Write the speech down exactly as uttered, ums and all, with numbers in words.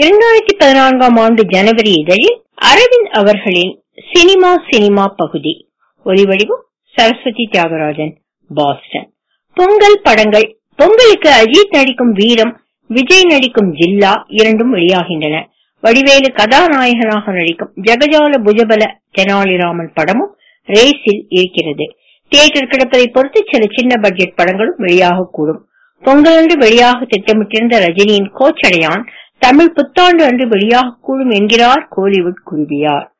இரண்டாயிரத்தி பதினான்காம் ஆண்டு ஜனவரி இதழில் அரவிந்த் அவர்களின் சினிமா சினிமா பகுதி. ஒலிவடிவம் சரஸ்வதி தியாகராஜன், பாஸ்டன். பொங்கல் படங்கள். பொங்கலுக்கு அஜித் நடிக்கும் வீரம், விஜய் நடிக்கும் ஜில்லா இரண்டும் வெளியாகின்றன. வடிவேலு கதாநாயகனாக நடிக்கும் ஜெகஜால புஜபல தெனாலிராமன் படமும் ரேஸில் இருக்கிறது. தியேட்டர் கிடப்பதை பொறுத்து சில சின்ன பட்ஜெட் படங்களும் வெளியாக கூடும். பொங்கல் அன்று வெளியாக திட்டமிட்டிருந்த ரஜினியின் கோச்சடையான் தமிழ் புத்தாண்டு அன்று வெளியாக கூடும் என்கிறார் கோலிவுட் குருவியார்.